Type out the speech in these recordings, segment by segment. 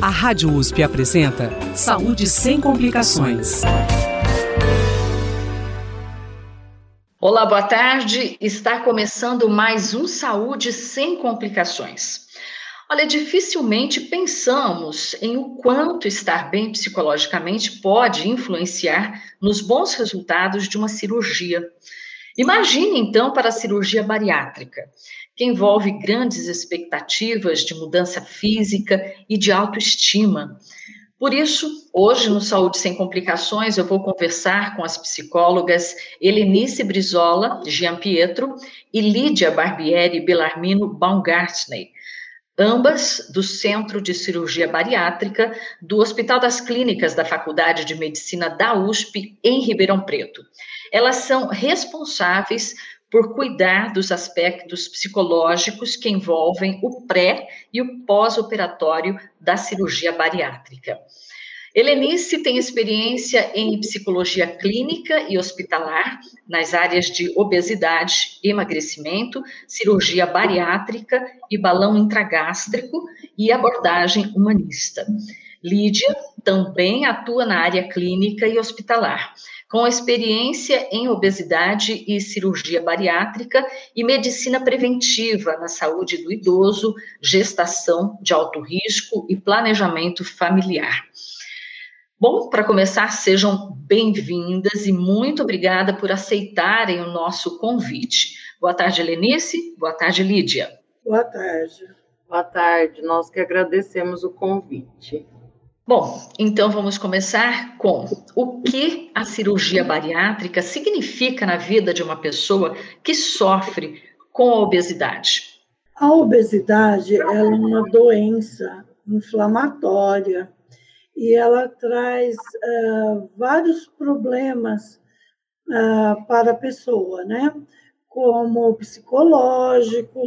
A Rádio USP apresenta Saúde Sem Complicações. Olá, boa tarde. Está começando mais um Saúde Sem Complicações. Olha, dificilmente pensamos em o quanto estar bem psicologicamente pode influenciar nos bons resultados de uma cirurgia. Imagine, então, para a cirurgia bariátrica, que envolve grandes expectativas de mudança física e de autoestima. Por isso, hoje no Saúde Sem Complicações, eu vou conversar com as psicólogas Helenice Brizola Gianpietro e Lídia Barbieri Bellarmino Baumgartner, ambas do Centro de Cirurgia Bariátrica do Hospital das Clínicas da Faculdade de Medicina da USP, em Ribeirão Preto. Elas são responsáveis por cuidar dos aspectos psicológicos que envolvem o pré e o pós-operatório da cirurgia bariátrica. Helenice tem experiência em psicologia clínica e hospitalar nas áreas de obesidade, emagrecimento, cirurgia bariátrica e balão intragástrico e abordagem humanista. Lídia também atua na área clínica e hospitalar, com experiência em obesidade e cirurgia bariátrica e medicina preventiva na saúde do idoso, gestação de alto risco e planejamento familiar. Bom, para começar, sejam bem-vindas e muito obrigada por aceitarem o nosso convite. Boa tarde, Helenice. Boa tarde, Lídia. Boa tarde. Boa tarde, nós que agradecemos o convite. Bom, então vamos começar com o que a cirurgia bariátrica significa na vida de uma pessoa que sofre com a obesidade. A obesidade é uma doença inflamatória e ela traz vários problemas para a pessoa, né? Como psicológico,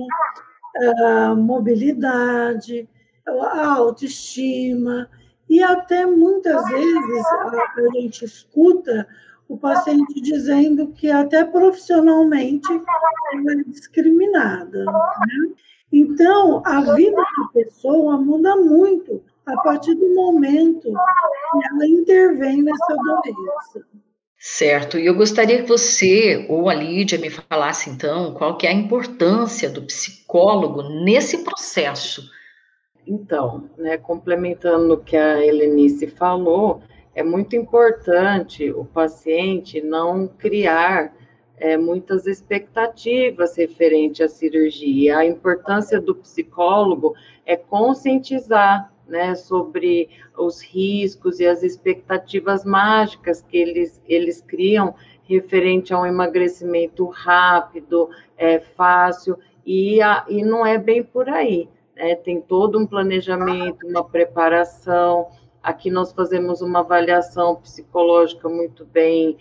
mobilidade, a autoestima, e até muitas vezes a gente escuta o paciente dizendo que até profissionalmente ela é discriminada, né? Então, a vida da pessoa muda muito a partir do momento que ela intervém nessa doença. Certo, e eu gostaria que você ou a Lídia me falasse então qual que é a importância do psicólogo nesse processo. Então, complementando o que a Helenice falou, é muito importante o paciente não criar muitas expectativas referente à cirurgia. A importância do psicólogo é conscientizar, sobre os riscos e as expectativas mágicas que eles criam referente a um emagrecimento rápido, fácil, e não é bem por aí. Tem todo um planejamento, uma preparação. Aqui nós fazemos uma avaliação psicológica muito bem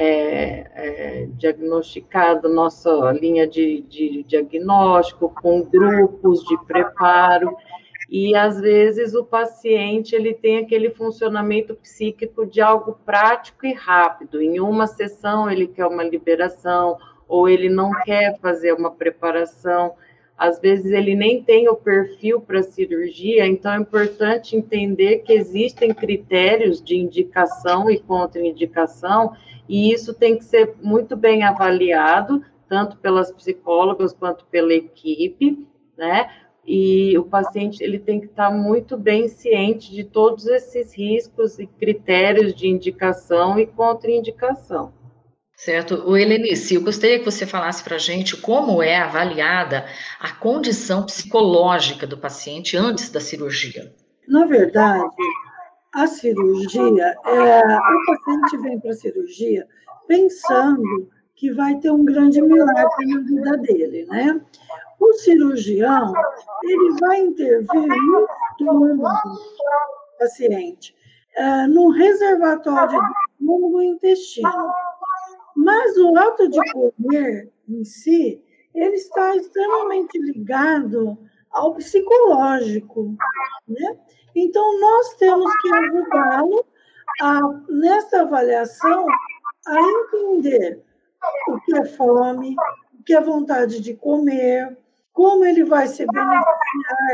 diagnosticada, nossa linha de diagnóstico, com grupos de preparo, e às vezes o paciente ele tem aquele funcionamento psíquico de algo prático e rápido. Em uma sessão ele quer uma liberação, ou ele não quer fazer uma preparação. Às vezes ele nem tem o perfil para cirurgia, então é importante entender que existem critérios de indicação e contraindicação, e isso tem que ser muito bem avaliado, tanto pelas psicólogas quanto pela equipe, E o paciente ele tem que estar muito bem ciente de todos esses riscos e critérios de indicação e contraindicação. Certo. Helenice, eu gostaria que você falasse para a gente como é avaliada a condição psicológica do paciente antes da cirurgia. Na verdade, a cirurgia, o paciente vem para a cirurgia pensando que vai ter um grande milagre na vida dele, né? O cirurgião, ele vai intervir no estômago do paciente, no reservatório do estômago e intestino. Mas o ato de comer em si, ele está extremamente ligado ao psicológico, né? Então, nós temos que ajudá-lo nessa avaliação, a entender o que é fome, o que é vontade de comer, como ele vai se beneficiar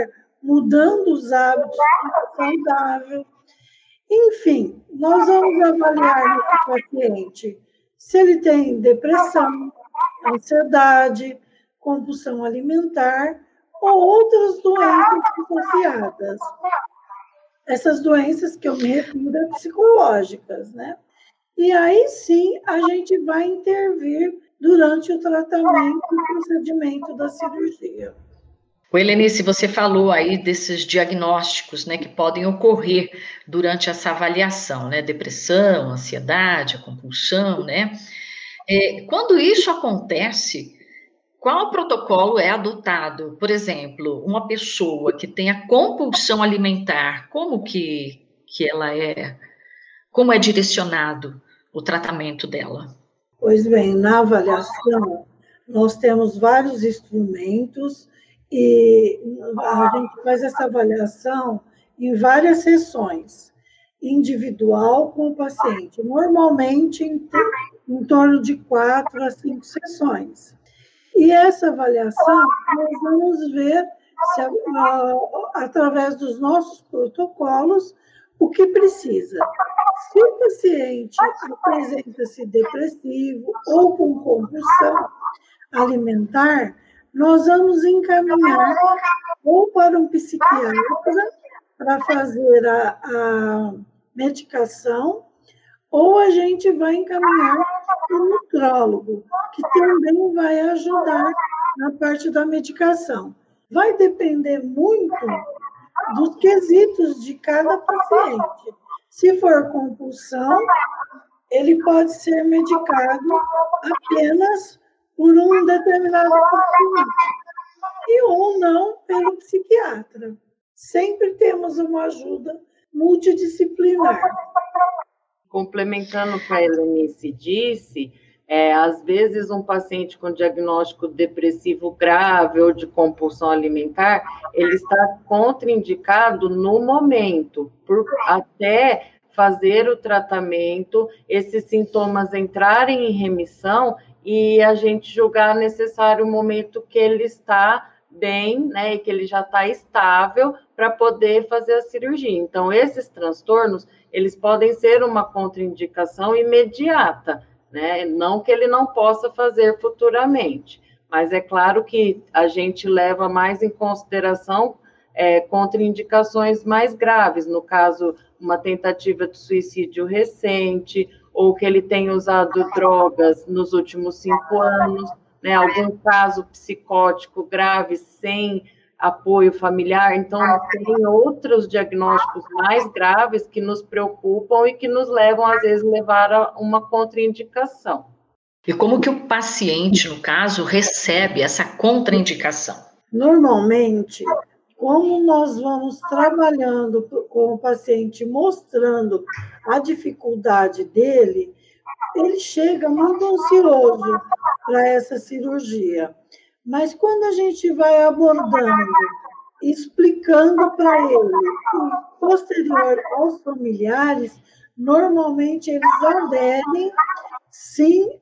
mudando os hábitos saudáveis. Enfim, nós vamos avaliar esse paciente se ele tem depressão, ansiedade, compulsão alimentar ou outras doenças associadas. Essas doenças que eu me refiro a psicológicas, né? E aí sim a gente vai intervir durante o tratamento e procedimento da cirurgia. Helenice, você falou aí desses diagnósticos, né, que podem ocorrer durante essa avaliação, né, depressão, ansiedade, a compulsão, né? Quando isso acontece, qual protocolo é adotado? Por exemplo, uma pessoa que tem a compulsão alimentar, como é direcionado o tratamento dela? Pois bem, na avaliação, nós temos vários instrumentos e a gente faz essa avaliação em várias sessões, individual com o paciente, normalmente em torno de 4 a 5 sessões. E essa avaliação, nós vamos ver, através dos nossos protocolos, o que precisa. Se o paciente apresenta-se depressivo ou com compulsão alimentar, nós vamos encaminhar ou para um psiquiatra para fazer a medicação, ou a gente vai encaminhar para o nutrólogo, que também vai ajudar na parte da medicação. Vai depender muito dos quesitos de cada paciente. Se for compulsão, ele pode ser medicado apenas por um determinado paciente, e ou não pelo psiquiatra. Sempre temos uma ajuda multidisciplinar. Complementando o que a Helenice disse, às vezes um paciente com diagnóstico depressivo grave ou de compulsão alimentar, ele está contraindicado no momento, por até fazer o tratamento, esses sintomas entrarem em remissão e a gente julgar necessário o momento que ele está bem, né, e que ele já está estável para poder fazer a cirurgia. Então, esses transtornos, eles podem ser uma contraindicação imediata, né, não que ele não possa fazer futuramente, mas é claro que a gente leva mais em consideração contraindicações mais graves, no caso, uma tentativa de suicídio recente, ou que ele tenha usado drogas nos últimos 5 anos, né, algum caso psicótico grave sem apoio familiar. Então, tem outros diagnósticos mais graves que nos preocupam e que nos levam, às vezes, a levar a uma contraindicação. E como que o paciente, no caso, recebe essa contraindicação? Normalmente, como nós vamos trabalhando com o paciente, mostrando a dificuldade dele, ele chega muito ansioso para essa cirurgia. Mas quando a gente vai abordando, explicando para ele, e posterior aos familiares, normalmente eles aderem sim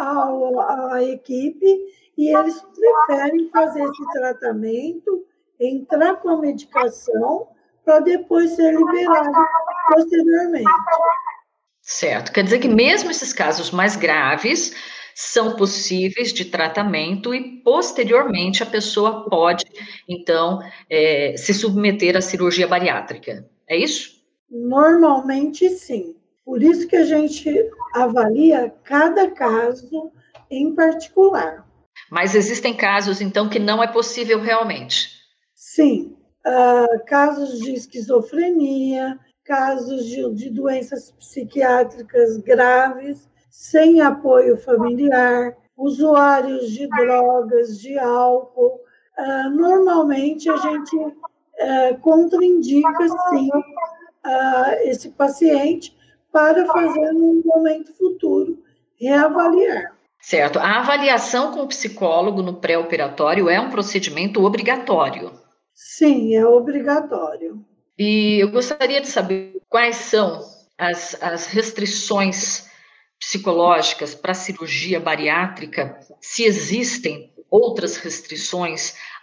à equipe e eles preferem fazer esse tratamento, entrar com a medicação para depois ser liberado posteriormente. Certo, quer dizer que mesmo esses casos mais graves são possíveis de tratamento e posteriormente a pessoa pode, então, se submeter à cirurgia bariátrica, é isso? Normalmente sim, por isso que a gente avalia cada caso em particular. Mas existem casos, então, que não é possível realmente? Sim, casos de esquizofrenia, casos de doenças psiquiátricas graves, sem apoio familiar, usuários de drogas, de álcool. Normalmente, a gente contraindica, sim, esse paciente para fazer, num momento futuro, reavaliar. Certo. A avaliação com o psicólogo no pré-operatório é um procedimento obrigatório? Sim, é obrigatório. E eu gostaria de saber quais são as restrições psicológicas para a cirurgia bariátrica, se existem outras restrições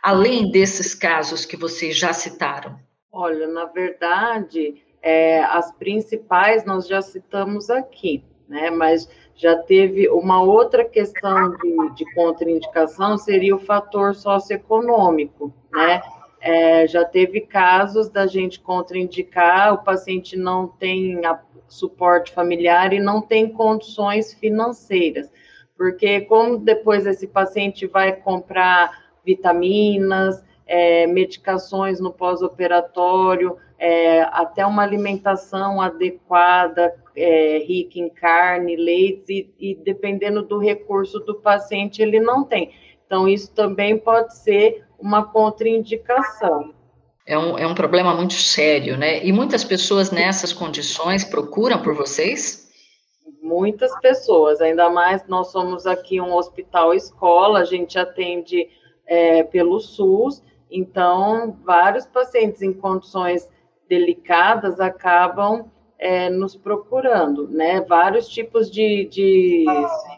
além desses casos que vocês já citaram? Olha, na verdade, as principais nós já citamos aqui, né? Mas já teve uma outra questão de contraindicação, seria o fator socioeconômico, né? Já teve casos da gente contraindicar, o paciente não tem suporte familiar e não tem condições financeiras, porque como depois esse paciente vai comprar vitaminas, medicações no pós-operatório, até uma alimentação adequada, rica em carne, leite, e dependendo do recurso do paciente, ele não tem. Então, isso também pode ser uma contraindicação. É um problema muito sério, né? E muitas pessoas nessas condições procuram por vocês? Muitas pessoas, ainda mais nós somos aqui um hospital-escola, a gente atende pelo SUS, então vários pacientes em condições delicadas acabam nos procurando, né? Vários tipos de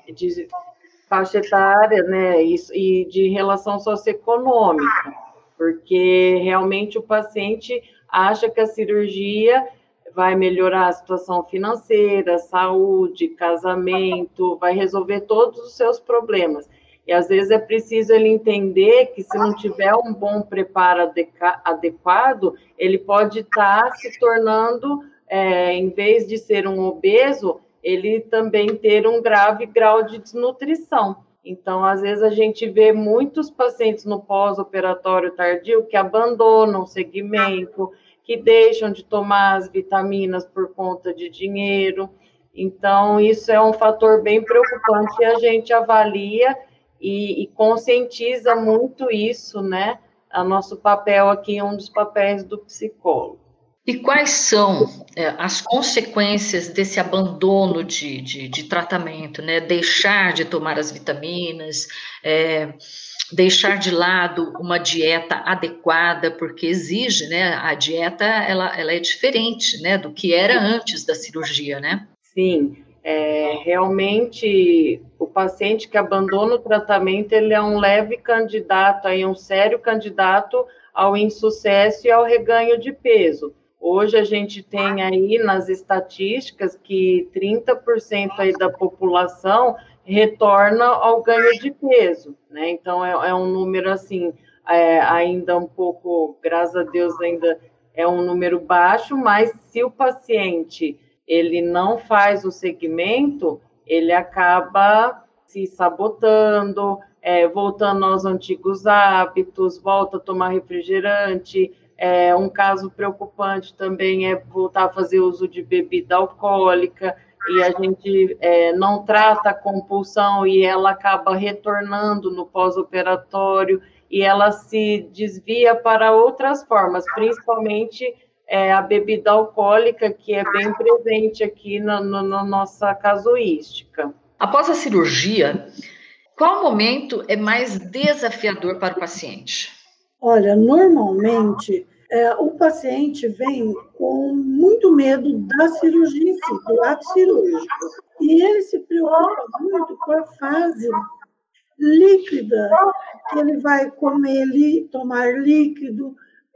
faixa etária, né? E de relação socioeconômica, porque realmente o paciente acha que a cirurgia vai melhorar a situação financeira, saúde, casamento, vai resolver todos os seus problemas. E às vezes é preciso ele entender que se não tiver um bom preparo adequado, ele pode estar se tornando, em vez de ser um obeso, ele também ter um grave grau de desnutrição. Então, às vezes a gente vê muitos pacientes no pós-operatório tardio que abandonam o segmento, que deixam de tomar as vitaminas por conta de dinheiro. Então, isso é um fator bem preocupante e a gente avalia e conscientiza muito isso, né? O nosso papel aqui é um dos papéis do psicólogo. E quais são as consequências desse abandono de tratamento, né? Deixar de tomar as vitaminas, deixar de lado uma dieta adequada, porque exige, né? A dieta, ela é diferente, né? Do que era antes da cirurgia, né? Sim, realmente o paciente que abandona o tratamento, ele é um leve candidato, aí um sério candidato ao insucesso e ao reganho de peso. Hoje a gente tem aí nas estatísticas que 30% aí da população retorna ao ganho de peso, né? Então é um número assim, ainda um pouco, graças a Deus, ainda é um número baixo, mas se o paciente ele não faz o segmento, ele acaba se sabotando, voltando aos antigos hábitos, volta a tomar refrigerante. Um caso preocupante também é voltar a fazer uso de bebida alcoólica, e a gente não trata a compulsão e ela acaba retornando no pós-operatório, e ela se desvia para outras formas, principalmente a bebida alcoólica, que é bem presente aqui na nossa casuística. Após a cirurgia, qual momento é mais desafiador para o paciente? Olha, normalmente o paciente vem com muito medo da cirurgia em si, do ato cirúrgico. E ele se preocupa muito com a fase líquida, que ele vai comer, tomar líquido,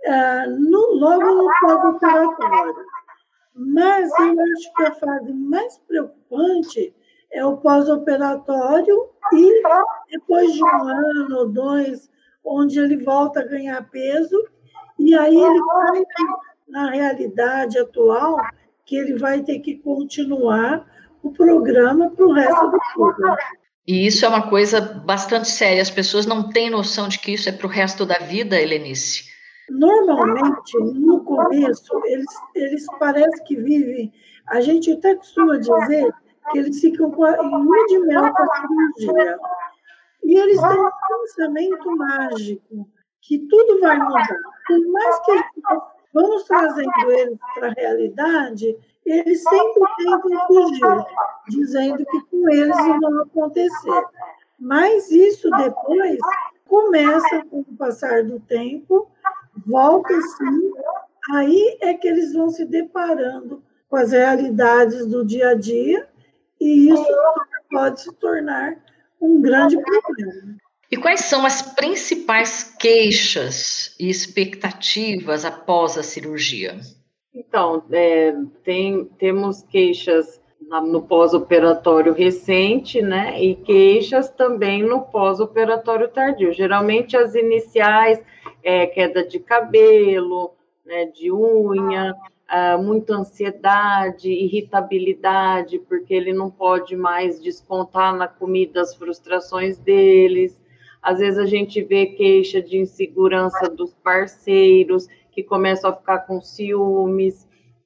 logo no pós-operatório. Mas eu acho que a fase mais preocupante é o pós-operatório e depois de 1 ano ou 2, onde ele volta a ganhar peso, e aí ele vai na realidade atual que ele vai ter que continuar o programa para o resto da vida. E isso é uma coisa bastante séria, as pessoas não têm noção de que isso é para o resto da vida, Helenice. Normalmente, no começo, eles parecem que vivem, a gente até costuma dizer que eles ficam em lua de mel com a cirurgia. E eles têm um pensamento mágico, que tudo vai mudar. Por mais que vamos trazendo eles para a realidade, eles sempre tentam fugir, dizendo que com eles não vai acontecer. Mas isso depois começa, com o passar do tempo, volta sim, aí é que eles vão se deparando com as realidades do dia a dia, e isso pode se tornar um grande problema. E quais são as principais queixas e expectativas após a cirurgia? Então, temos queixas no pós-operatório recente, né? E queixas também no pós-operatório tardio. Geralmente as iniciais queda de cabelo, né, de unha, muita ansiedade, irritabilidade, porque ele não pode mais descontar na comida as frustrações deles. Às vezes a gente vê queixa de insegurança dos parceiros, que começam a ficar com ciúmes,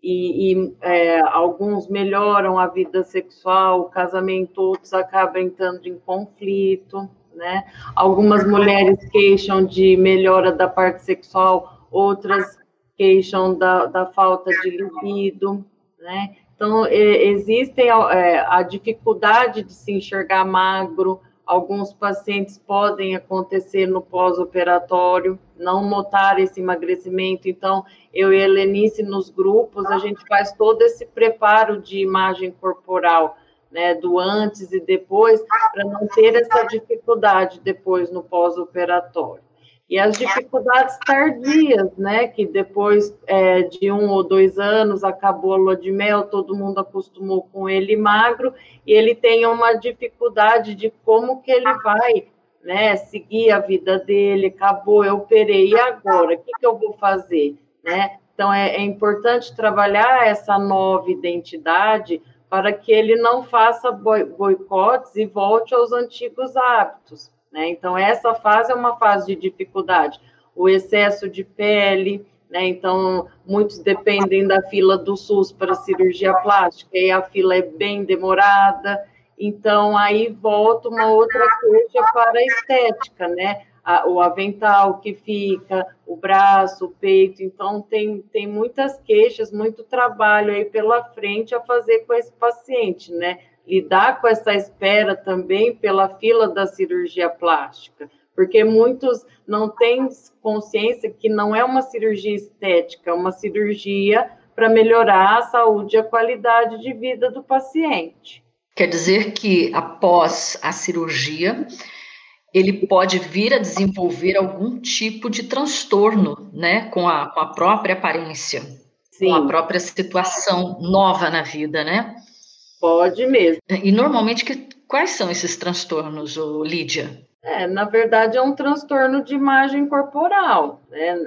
alguns melhoram a vida sexual, o casamento, outros acabam entrando em conflito, né? Algumas mulheres queixam de melhora da parte sexual, outras queixam da falta de libido, né? Então, existem a dificuldade de se enxergar magro. Alguns pacientes podem acontecer no pós-operatório, não notar esse emagrecimento. Então, eu e a Helenice, nos grupos, a gente faz todo esse preparo de imagem corporal, né, do antes e depois, para não ter essa dificuldade depois no pós-operatório. E as dificuldades tardias, né, que depois de 1 ou 2 anos acabou a lua de mel, todo mundo acostumou com ele magro, e ele tem uma dificuldade de como que ele vai, né, seguir a vida dele. Acabou, eu operei, e agora? O que eu vou fazer? Né? Então, é importante trabalhar essa nova identidade para que ele não faça boicotes e volte aos antigos hábitos. Né? Então, essa fase é uma fase de dificuldade. O excesso de pele, né? Então, muitos dependem da fila do SUS para cirurgia plástica, e a fila é bem demorada. Então, aí volta uma outra queixa para a estética, né? O avental que fica, o braço, o peito. Então, tem muitas queixas, muito trabalho aí pela frente a fazer com esse paciente, né? Lidar com essa espera também pela fila da cirurgia plástica, porque muitos não têm consciência que não é uma cirurgia estética, é uma cirurgia para melhorar a saúde e a qualidade de vida do paciente. Quer dizer que após a cirurgia, ele pode vir a desenvolver algum tipo de transtorno, né, com a própria aparência, Sim. Com a própria situação nova na vida, né? Pode mesmo. E normalmente, quais são esses transtornos, Lídia? Na verdade, é um transtorno de imagem corporal, né?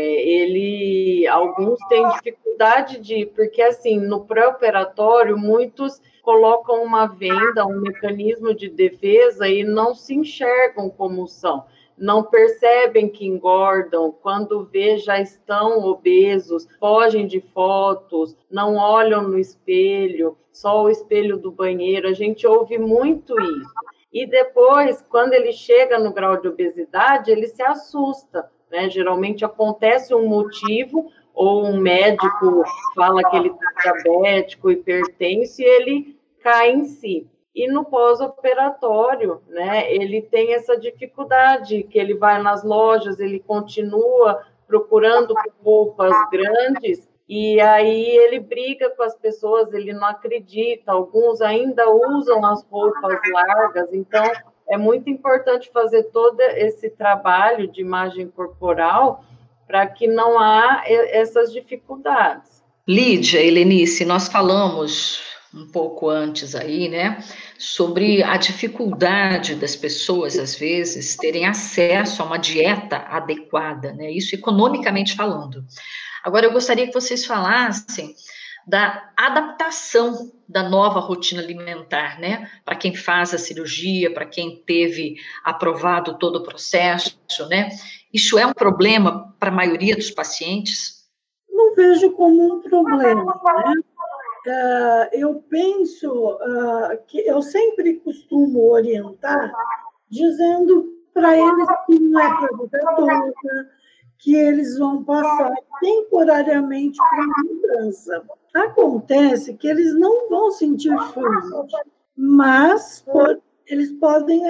Alguns têm dificuldade porque assim, no pré-operatório, muitos colocam uma venda, um mecanismo de defesa e não se enxergam como são. Não percebem que engordam, quando vê já estão obesos, fogem de fotos, não olham no espelho, só o espelho do banheiro. A gente ouve muito isso. E depois, quando ele chega no grau de obesidade, ele se assusta, né? Geralmente acontece um motivo, ou um médico fala que ele está diabético, hipertenso, e ele cai em si. E no pós-operatório, né, ele tem essa dificuldade, que ele vai nas lojas, ele continua procurando roupas grandes, e aí ele briga com as pessoas, ele não acredita, alguns ainda usam as roupas largas. Então é muito importante fazer todo esse trabalho de imagem corporal para que não há essas dificuldades. Lídia, Helenice, nós falamos um pouco antes aí, né, sobre a dificuldade das pessoas, às vezes, terem acesso a uma dieta adequada, né, isso economicamente falando. Agora, eu gostaria que vocês falassem da adaptação da nova rotina alimentar, né, para quem faz a cirurgia, para quem teve aprovado todo o processo, né, isso é um problema para a maioria dos pacientes? Não vejo como um problema, né? Eu penso que eu sempre costumo orientar dizendo para eles que não é para a vida toda, que eles vão passar temporariamente por uma mudança. Acontece que eles não vão sentir fome, mas eles podem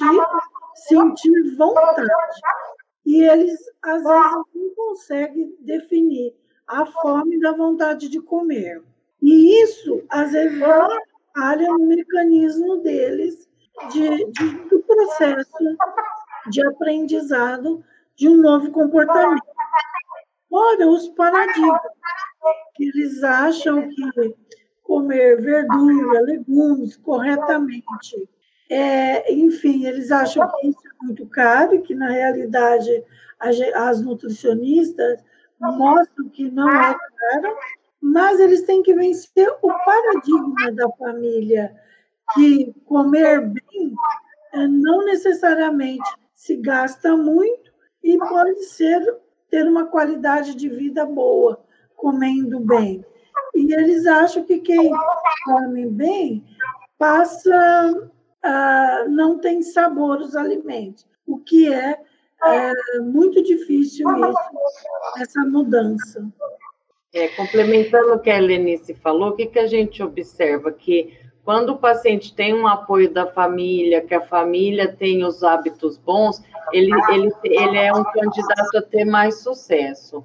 sentir vontade. E eles, às vezes, não conseguem definir a fome da vontade de comer. E isso, às vezes, falha no mecanismo deles do processo de aprendizado de um novo comportamento. Ora, os paradigmas, que eles acham que comer verdura, legumes corretamente, enfim, eles acham que isso é muito caro e que, na realidade, as nutricionistas mostram que não é caro, mas eles têm que vencer o paradigma da família, que comer bem não necessariamente se gasta muito e pode ter uma qualidade de vida boa, comendo bem. E eles acham que quem come bem não tem sabor os alimentos, o que é muito difícil essa mudança. Complementando o que a Helenice falou, o que a gente observa? Que quando o paciente tem um apoio da família, que a família tem os hábitos bons, ele é um candidato a ter mais sucesso.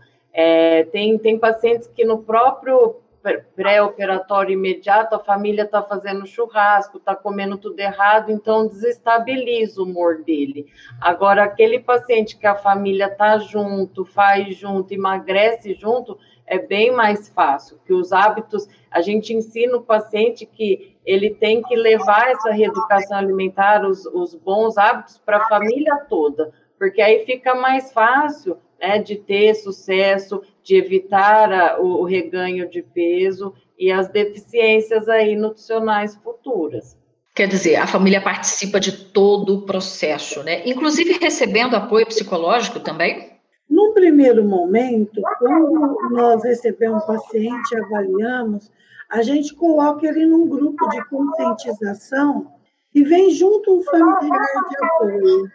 Tem pacientes que no próprio pré-operatório imediato, a família está fazendo churrasco, está comendo tudo errado, então desestabiliza o humor dele. Agora, aquele paciente que a família está junto, faz junto, emagrece junto, é bem mais fácil, que os hábitos, a gente ensina o paciente que ele tem que levar essa reeducação alimentar, os bons hábitos para a família toda, porque aí fica mais fácil, né, de ter sucesso, de evitar o reganho de peso e as deficiências aí nutricionais futuras. Quer dizer, a família participa de todo o processo, né? Inclusive recebendo apoio psicológico também? Num primeiro momento, quando nós recebemos um paciente e avaliamos, a gente coloca ele num grupo de conscientização e vem junto um familiar de apoio.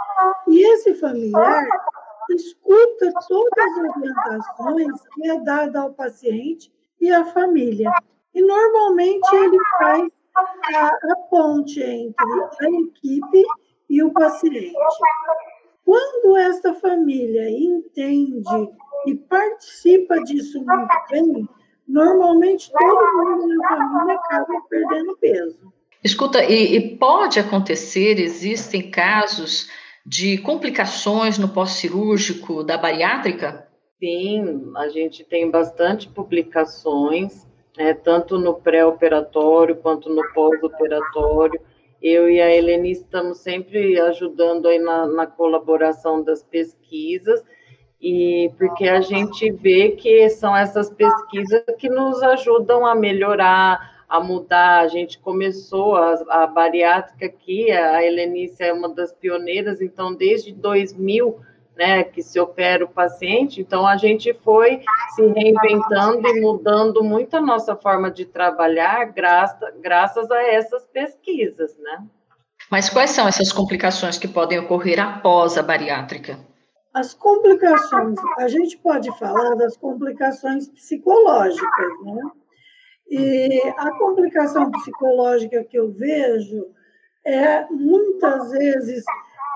E esse familiar escuta todas as orientações que é dada ao paciente e à família. E, normalmente, ele faz a ponte entre a equipe e o paciente. Quando esta família entende e participa disso muito bem, normalmente todo mundo na família acaba perdendo peso. Escuta, e pode acontecer, existem casos de complicações no pós-cirúrgico da bariátrica? Sim, a gente tem bastante publicações, né, tanto no pré-operatório quanto no pós-operatório. Eu e a Helenice estamos sempre ajudando aí na colaboração das pesquisas, e porque a gente vê que são essas pesquisas que nos ajudam a melhorar, a mudar. A gente começou a bariátrica aqui, a Helenice é uma das pioneiras, então desde 2000, né, que se opera o paciente, então a gente foi se reinventando e mudando muito a nossa forma de trabalhar graças a essas pesquisas, né? Mas quais são essas complicações que podem ocorrer após a bariátrica? As complicações, a gente pode falar das complicações psicológicas, né? E a complicação psicológica que eu vejo muitas vezes,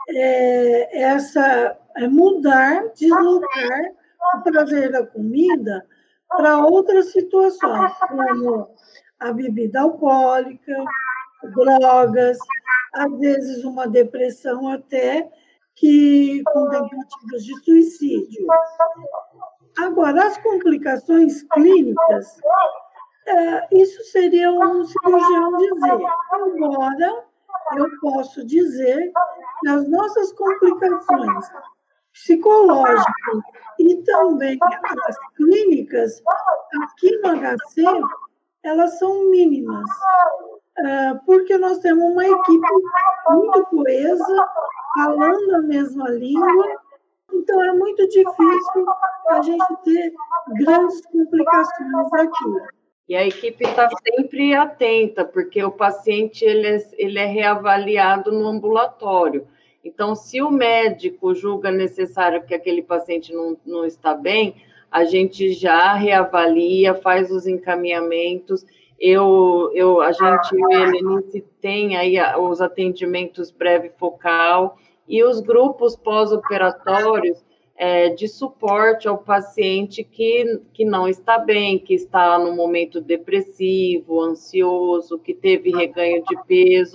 mudar, deslocar o prazer da comida para outras situações, como a bebida alcoólica, drogas, às vezes uma depressão até, que com tentativas de suicídio. Agora, as complicações clínicas, isso seria um cirurgião dizer. Agora, eu posso dizer que as nossas complicações psicológicas e também as clínicas, aqui no HC, elas são mínimas, porque nós temos uma equipe muito coesa, falando a mesma língua, então é muito difícil a gente ter grandes complicações aqui. E a equipe está sempre atenta, porque o paciente ele é reavaliado no ambulatório. Então, se o médico julga necessário que aquele paciente não está bem, a gente já reavalia, faz os encaminhamentos. A gente, Helenice, tem aí os atendimentos breve focal e os grupos pós-operatórios de suporte ao paciente que não está bem, que está no momento depressivo, ansioso, que teve reganho de peso.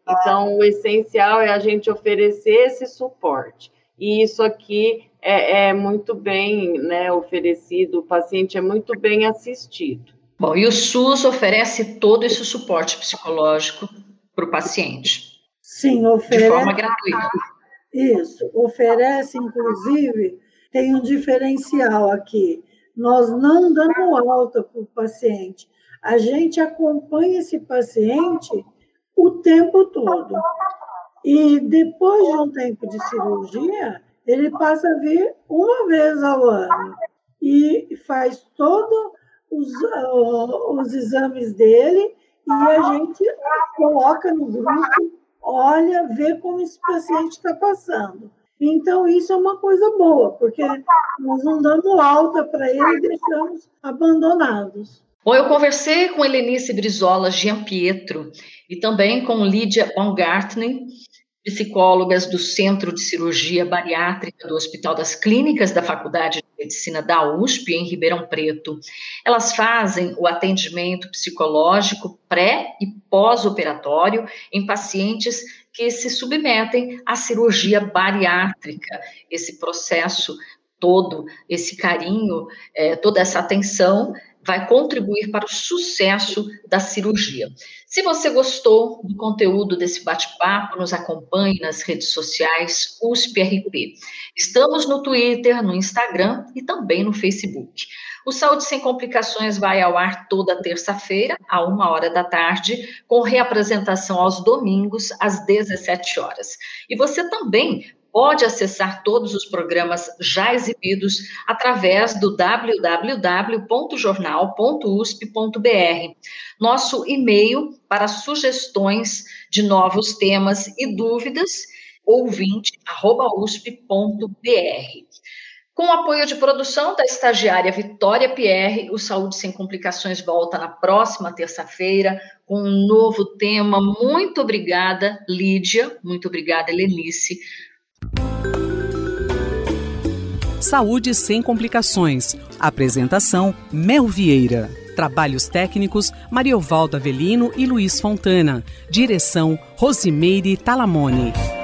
Então, o essencial é a gente oferecer esse suporte. E isso aqui é muito bem, né, oferecido, o paciente é muito bem assistido. Bom, e o SUS oferece todo esse suporte psicológico para o paciente? Sim, oferece. De forma gratuita. Isso, oferece, inclusive, tem um diferencial aqui. Nós não damos alta para o paciente, a gente acompanha esse paciente o tempo todo. E depois de um tempo de cirurgia, ele passa a vir uma vez ao ano e faz todos os exames dele e a gente coloca no grupo, olha, vê como esse paciente está passando. Então, isso é uma coisa boa, porque nós não damos alta para ele e deixamos abandonados. Bom, eu conversei com Helenice Brizola Gianpietro e também com Lídia Baumgartner, psicólogas do Centro de Cirurgia Bariátrica do Hospital das Clínicas da Faculdade de Medicina da USP, em Ribeirão Preto. Elas fazem o atendimento psicológico pré- e pós-operatório em pacientes que se submetem à cirurgia bariátrica. Esse processo todo, esse carinho, toda essa atenção vai contribuir para o sucesso da cirurgia. Se você gostou do conteúdo desse bate-papo, nos acompanhe nas redes sociais USP-RP. Estamos no Twitter, no Instagram e também no Facebook. O Saúde Sem Complicações vai ao ar toda terça-feira, à 13h, com reapresentação aos domingos, às 17h. E você também pode acessar todos os programas já exibidos através do www.jornal.usp.br. Nosso e-mail para sugestões de novos temas e dúvidas, ouvinte@usp.br. Com o apoio de produção da estagiária Vitória Pierre, o Saúde Sem Complicações volta na próxima terça-feira com um novo tema. Muito obrigada, Lídia. Muito obrigada, Helenice. Saúde Sem Complicações. Apresentação, Mel Vieira. Trabalhos técnicos, Mariovaldo Avelino e Luiz Fontana. Direção, Rosimeire Talamone.